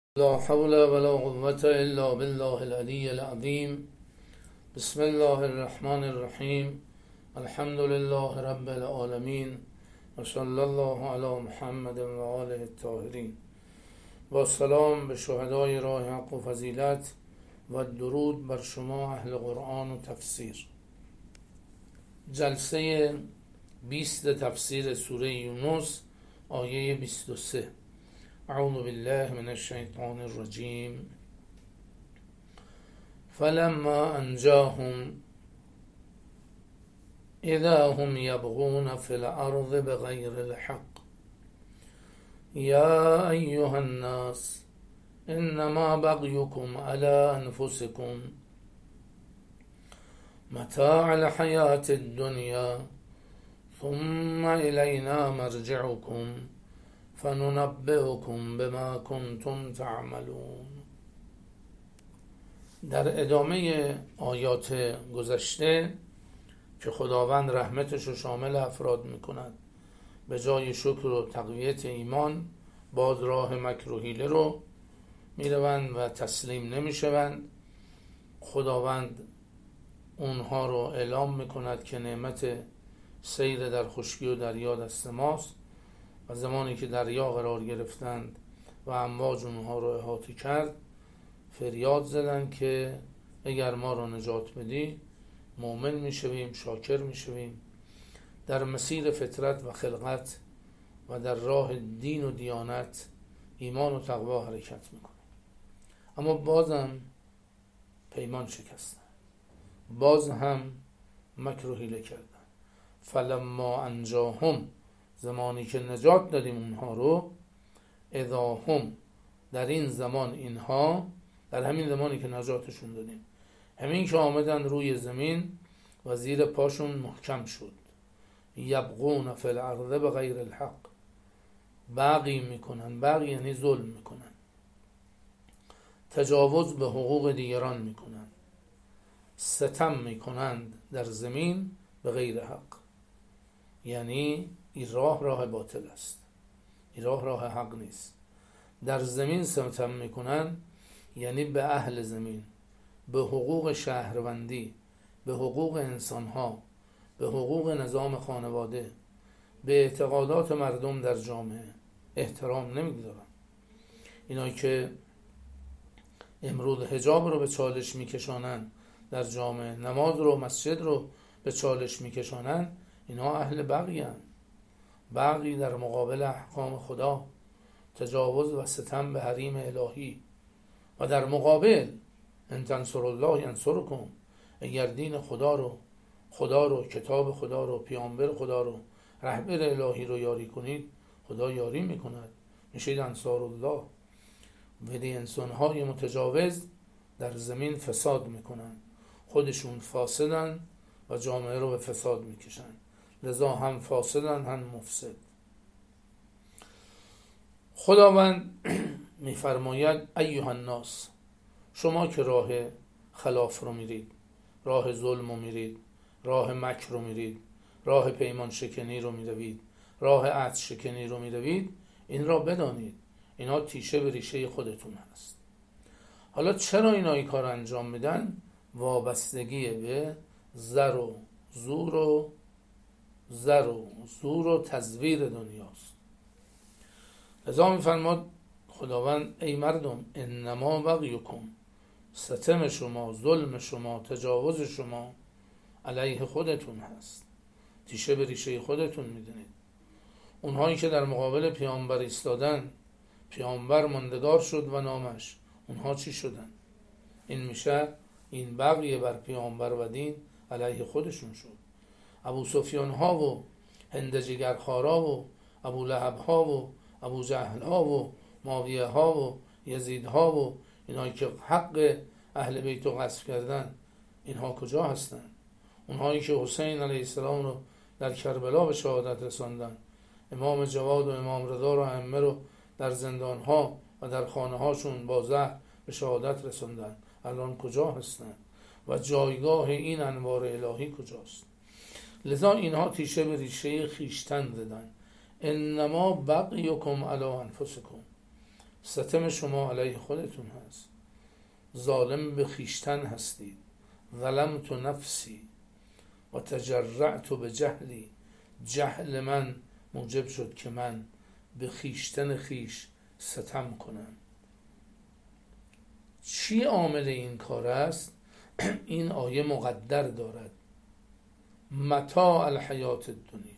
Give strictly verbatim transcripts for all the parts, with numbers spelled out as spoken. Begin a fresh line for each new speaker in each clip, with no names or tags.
لا حول ولا قوة إلا بالله العلي العظيم. بسم الله الرحمن الرحیم. الحمد لله رب العالمین و صلی الله علی محمد و آله الطاهرین. با سلام به شهدای راه حق و فضیلت و درود بر شما اهل قرآن و تفسیر. جلسه بیست تفسیر سوره یونس آیه بیست و سه. اعوذ بالله من الشیطان الرجیم. فلما انجاهم اذا هم یبغون فی الارض بغیر الحق یا ایها الناس انما بغیکم علی انفسکم متاع الحیاة الدنیا ثم الینا مرجعکم فننبئکم بما کنتم تعملون. در ادامه آیات گذشته که خداوند رحمتش رو شامل افراد میکند، به جای شکر و تقویت ایمان باز راه مکر و حیله رو میروند و تسلیم نمیشوند. خداوند اونها رو اعلام میکند که نعمت سیر در خشکی و دریا دست ماست و زمانی که دریا قرار گرفتند و امواج اونها رو احاطه کرد، فریاد زدند که اگر ما رو نجات بدی مؤمن میشویم، شاکر میشویم، در مسیر فطرت و خلقت و در راه دین و دیانت ایمان و تقوا حرکت میکنیم. اما بازم پیمان شکستن، باز هم مکر و حیله کردن. فلما انجاهم، زمانی که نجات دادیم اونها رو، اذا هم، در این زمان اینها، در همین زمانی که نجاتشون دادیم، همین که آمدن روی زمین و زیر پاشون محکم شد، یبغون فی الارض بغیر الحق، بغی میکنن، بغی یعنی ظلم میکنن، تجاوز به حقوق دیگران میکنن، ستم میکنند در زمین به غیر حق، یعنی این راه راه باطل است، این راه راه حق نیست. در زمین ستم میکنن یعنی به اهل زمین، به حقوق شهروندی، به حقوق انسانها، به حقوق نظام خانواده، به اعتقادات مردم در جامعه احترام نمیگذارن. اینا که امروز حجاب رو به چالش میکشانن در جامعه، نماز رو، مسجد رو به چالش میکشانن، اینا اهل بغی هستند. بغی در مقابل احکام خدا، تجاوز و ستم به حریم الهی. و در مقابل ان تنصروا الله ینصرکم، اگر دین خدا رو، خدا رو، کتاب خدا رو، پیامبر خدا رو، رهبر الهی رو یاری کنید، خدا یاری میکند، میشید انصار الله. ولی انسانهای متجاوز در زمین فساد میکنن، خودشون فاسدن و جامعه رو به فساد میکشن، لذا هم فاسدن هم مفسد. خداوند میفرماید ایها الناس، شما که راه خلاف رو میرید، راه ظلم رو میرید، راه مکر رو میرید، راه پیمان شکنی رو میروید، راه عهد شکنی رو میروید، این را بدانید اینا تیشه به ریشه خودتون هست. حالا چرا اینا این کار انجام میدن؟ وابستگی به زر و زور و زر و زور و تزویر دنیاست. لذا میفرماد خداوند ای مردم انما بغیکم، ستم شما، ظلم شما، تجاوز شما علیه خودتون هست، تیشه به ریشه خودتون میدونید. اونهایی که در مقابل پیامبر ایستادن، پیامبر ماندگار شد و نامش، اونها چی شدن؟ این میشه این بغی بر پیامبر و دین علیه خودشون شد. ابو سفیان ها و هند جگرخوارا و ابو لهب ها و ابو جهل ها و معاویه ها و یزید ها و اینهایی که حق اهل بیت رو غصب کردن، اینها کجا هستن؟ اونهایی که حسین علیه السلام رو در کربلا به شهادت رساندن، امام جواد و امام رضا رو ائمه رو در زندان ها و در خانه هاشون با زهر به شهادت رساندن، الان کجا هستن؟ و جایگاه این انوار الهی کجاست؟ لذا اینها تیشه به ریشه خیشتن زدن. انما بغیکم علی انفسکم، ستم شما علیه خودتون هست. ظالم به خیشتن هستید. ظلمت نفسی و تجرعت به جهلی. جهل من موجب شد که من به خیشتن خیش ستم کنم. چی عامل این کار است؟ این آیه مقدر دارد: متاع الحیات الدنیا.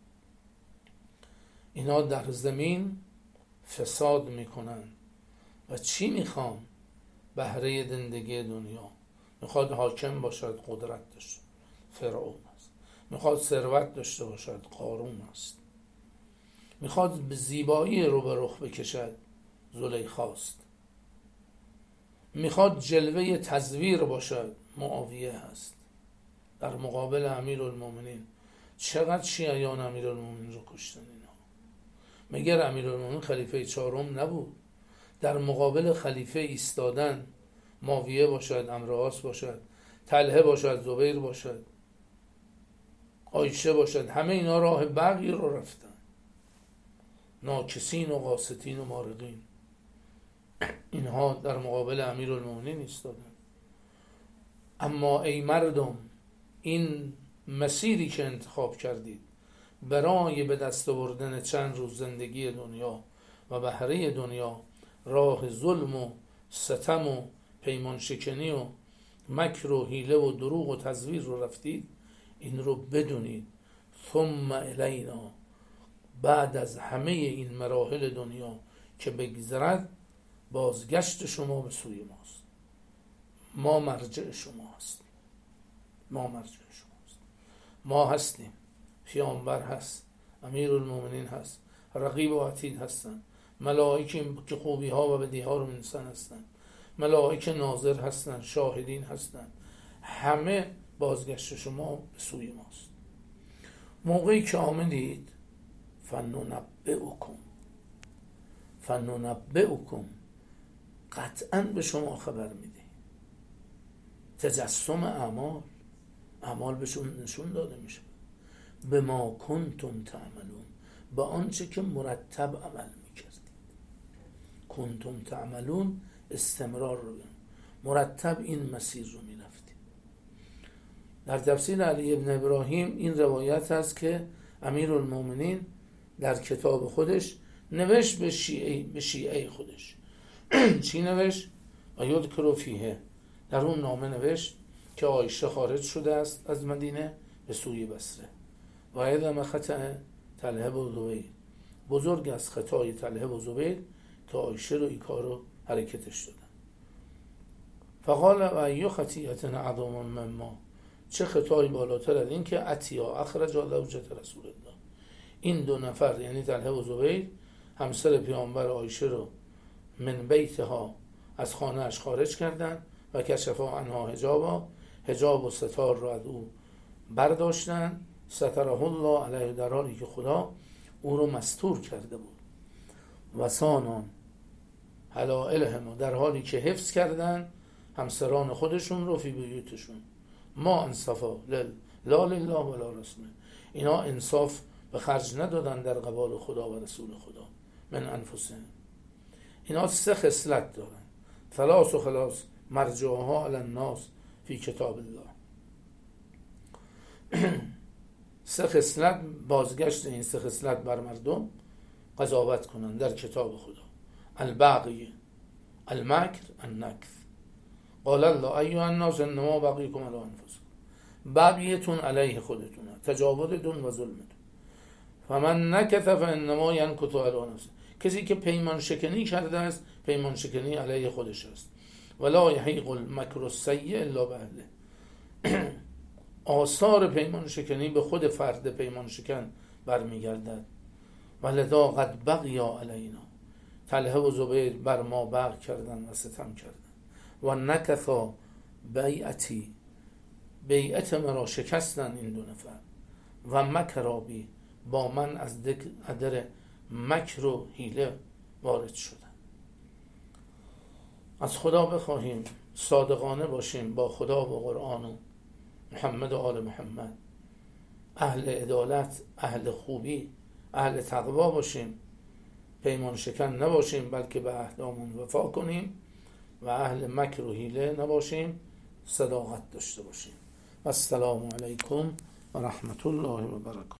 اینا در زمین فساد میکنن و چی میخوان؟ بهره زندگی دنیا. میخواد حاکم باشد، قدرت داشته، فرعون است. میخواد ثروت داشته باشد، قارون است. میخواد به زیبایی رو به رخ بکشد، زلیخاست. میخواد جلوه تزویر باشد، معاویه هست. در مقابل امیرالمومنین چقدر شیعیان امیرالمومنین رو کشتن اینا. مگر امیرالمومنین خلیفه چهارم نبود؟ در مقابل خلیفه ایستادن، معاویه باشد، عمرو باشد، طلحه باشد، زبیر باشد، عایشه باشد، همه اینا راه بغی رو رفتن، ناکسین و قاسطین و مارقین. اینها در مقابل امیرالمومنین ایستادن. اما ای مردم، این مسیری که انتخاب کردید برای به دست آوردن چند روز زندگی دنیا و بهره دنیا، راه ظلم و ستم و پیمان شکنی و مکر و حیله و دروغ و تزویر رو رفتید. این رو بدونید ثم الینا، بعد از همه این مراحل دنیا که بگذرد، بازگشت شما به سوی ماست. ما مرجع شما هستیم. ما مرجع شما هستیم. ما هستیم. پیامبر هست، امیرالمومنین هست، رقیب و عتید هستن، ملائکه که خوبی ها و بدی ها رو منسن هستن، ملائکه ناظر هستن، شاهدین هستن. همه بازگشت شما به سوی ماست. موقعی که آمدید فننبئکم فننبئکم قطعا به شما خبر میده. تجسم اعمال، اعمال بهشون نشون داده میشه. به ما کنتم تعملون، با آنچه که مرتب عمل میکردید. کنتم تعملون استمرار رو بیم. مرتب این مسیر رو میرفتید. در تفسیر علی ابن ابراهیم این روایت هست که امیرالمومنین در کتاب خودش نوشت به شیعه به شیعه خودش. چی نوشت؟ آیات کروفیه. در اون نامه نوشت که عایشه خارج شده است از مدینه به سوی بصره و ایدم خطأ طلحه و زبیر. بزرگ از خطای طلحه و زبیر که عایشه رو این کار رو حرکتش دادن. فقال و ایو خطیئت اعظم مما، چه خطایی بالاتر از این که عطیا اخرج زوجة رسول الله. این دو نفر یعنی طلحه و زبیر همسر پیامبر عایشه رو من بیتها از خانه اش خارج کردن و کشفا عنها حجابا، حجاب و ستار رو از او برداشتن. ستره الله علیه، در حالی که خدا او رو مستور کرده بود. و سانان حلائلهم، در حالی که حفظ کردن همسران خودشون رو فی بیوتشون. ما انصفا لا لله ولا رسوله، اینا انصاف به خرج ندادن در قبال خدا و رسول خدا. من انفسهم، اینا سه خصلت دارن. ثلاث و خلاص مرجعها علی الناس فی کتاب الله. سه خصلت، بازگشت این سه خصلت بر مردم قضاوت کنن در کتاب خدا. البغی، المکر، النکث. قال الله ایها الناس انما بغیکم علی انفسکم، بغیتون علیه خودتونه، تجاوزتون و ظلمتون. فمن نکث فانما ینکث علی نفسه، کسی که پیمان شکنی کرده است پیمان شکنی علیه خودش است. ولا یحیق المکر السیء الا باهله، آثار پیمان شکنی به خود فرد پیمان شکن برمیگردد. ولذا قد بغیا علینا، طلحه و زبیر بر ما بغی کردن و ستم کردن. و نکثا بیعتی، بیعت مرا شکستن این دو نفر. و مکرابی، با من از در مکر و حیله وارد شدن. از خدا بخواهیم صادقانه باشیم با خدا و قرآن و محمد و آل محمد، اهل عدالت، اهل خوبی، اهل تقوا باشیم پیمان شکن نباشیم، بلکه به عهدامون وفا کنیم و اهل مکر و حیله نباشیم، صداقت داشته باشیم. السلام علیکم و رحمت الله و برکاته.